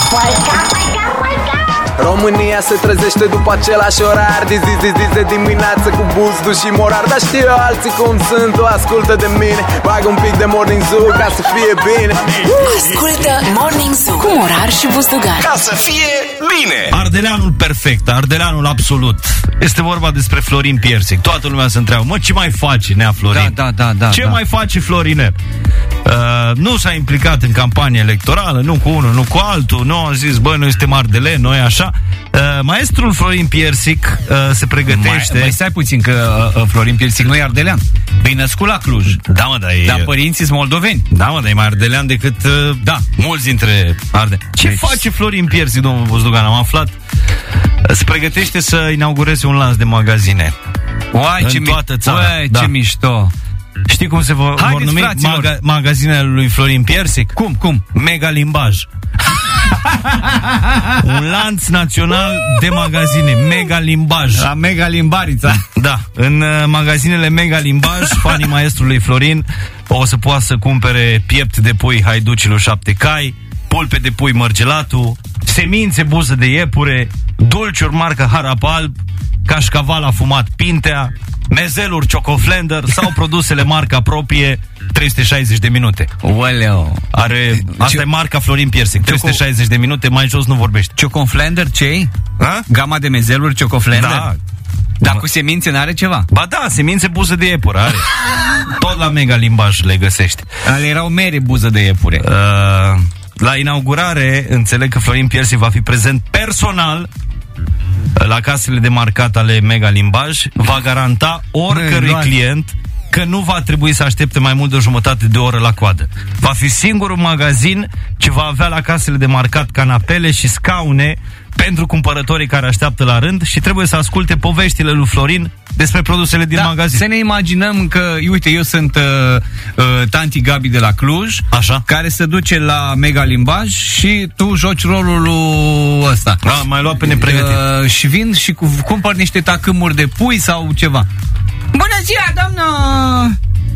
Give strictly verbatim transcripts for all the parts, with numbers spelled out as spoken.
România se trezește după același orar, de zi, zi, zi, de dimineață cu buzdu și morar. Dar știu alții cum sunt, o ascultă de mine. Bag un pic de Morning Zoo ca să fie bine. Ascultă Morning Zoo cu Morar și Buzdugan, ca să fie bine. Ardeleanul perfect, ardeleanul absolut. Este vorba despre Florin Piersic. Toată lumea se întreabă, mă, ce mai face Nea Florin? Da, da, da, da, ce da. mai face Florine? Uh, nu s-a implicat în campanie electorală, nu cu unul, nu cu altul. Nu a zis, bă, noi suntem ardeleeni, noi așa. Uh, maestrul Florin Piersic uh, se pregătește. Mai, mai stai puțin că uh, Florin Piersic nu e ardelean. Păi născut la Cluj. Da, mă, dar e... Dar părinții sunt moldoveni. Da, mă, dar e mai ardelean decât uh, da, mulți dintre ardeleeni. Ce deci... face Florin Piersic, domnul Buzdugan? Am aflat. Se pregătește să inaugureze un lanț de magazine. Uai, în ce toată mi- țara. Uai, da. ce mișto. Știi cum se vor, vor numi maga- magazinele lui Florin Piersic? Cum, cum? Mega Limbaj. Un lanț național de magazine, Mega Limbaj. La Mega Limbarița. Da, în uh, magazinele Mega Limbaj, fanii maestrului Florin o să poată să cumpere piept de pui Haiducilor Șapte Cai, pulpe de pui Mărgelatu, semințe buză de iepure, dulciuri marcă Harap Alb, cașcaval afumat Pintea, mezeluri Chocoflender sau produsele marca proprie trei sute șaizeci de minute. Oleo. Are, asta Ce... e marca Florin Piersic, trei sute șaizeci de minute, mai jos nu vorbește. Chocoflender ce-i? Ha? Gama de mezeluri Chocoflender? Da. Dar cu semințe n-are ceva? Ba da, semințe buză de iepure are. Tot la Mega Limbaj le găsești. Ale erau mere buză de iepure. Uh, la inaugurare, înțeleg că Florin Piersic va fi prezent personal la casele de marcat ale Mega Limbaj, va garanta oricărui client că nu va trebui să aștepte mai mult de o jumătate de oră la coadă. Va fi singurul magazin ce va avea la casele de marcat canapele și scaune pentru cumpărătorii care așteaptă la rând și trebuie să asculte poveștile lui Florin despre produsele din da, magazin. Să ne imaginăm că, uite, eu sunt uh, uh, tanti Gabi de la Cluj, așa, care se duce la Mega Limbaj și tu joci rolul lui ăsta. Da, mai luat pe nepregătit. Uh, și vin și cu, cumpăr niște tacâmuri de pui sau ceva. Bună ziua, doamnă!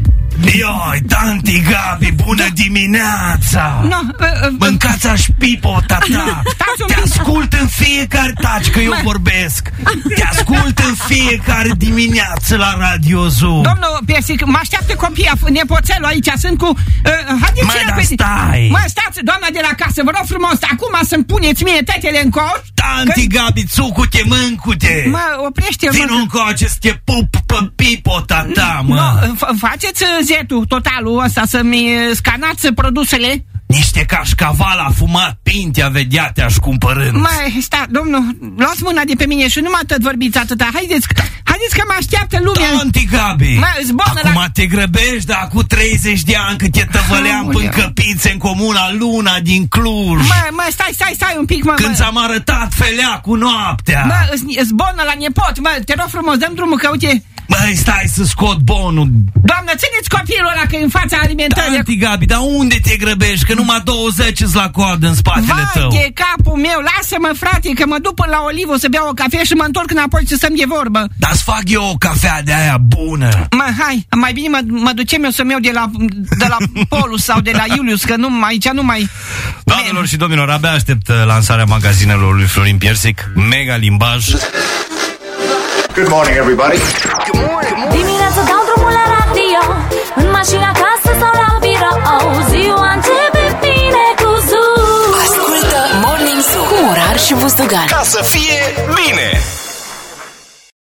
Ioi, tanti Gabi, bună dimineața! No, uh, uh, Mâncați-aș pipo, tata! Te ascult în fiecare taci, că eu vorbesc! Te ascult în fiecare dimineață la Radio Zoo! Domnul Piersic, mă așteaptă copiii, nepoțelul aici, sunt cu... Uh, haideți Mai, dar stai! Mă, stați, doamna de la casă, vă rog frumos, acum să-mi puneți mie tetele în coș. Tanti că... Gabi, țucu-te, mâncu-te! Mă, oprește-mă! Vino încoace să te pup pe pipo, tata, mă! No, f- faceți zetul, totalul ăsta, să-mi scanați produsele. Niște cașcaval afumat Pintea, vedea te-aș cumpărând. Mai, sta, domnul, luați mâna de pe mine și nu mă atât vorbiți atâta. Haideți, haideți că mă așteaptă lumea. Tanti Gabi, mă, acum la... te grăbești, dar cu treizeci de ani cât te tăvăleam până căpițe în comuna Luna din Cluj. Mă, mă, stai, stai, stai un pic, mă. Când ți-am arătat feleacul noaptea. Mă, îți bonă la nepot, mă, te rog frumos, dăm drumul că, uite... Băi, stai să scot bonul. Doamnă, țineți copilul ăla că e în fața alimentării. Tanti Gabi, dar unde te grăbești? Că numai douăzeci la coadă în spatele Vai tău. de capul meu, lasă-mă, frate, că mă duc până la Olivă să beau o cafea și mă întorc înapoi să stăm de vorbă. Dar-ți fac eu o cafea de aia bună. Mă, hai, mai bine mă, mă ducem eu să-mi iau de la, de la Polus sau de la Iulius, că nu, aici nu mai... Doamnelor și domnilor, abia aștept lansarea magazinelor lui Florin Piersic, Mega Limbaj. Good morning, everybody. Good morning. Dimineața dau drumul la radio, în mașina, acasă sau la birou. Ziua începe bine cu Zoo. Ascultă Morning Zoo cu Morar și Buzdugan, ca să fie bine.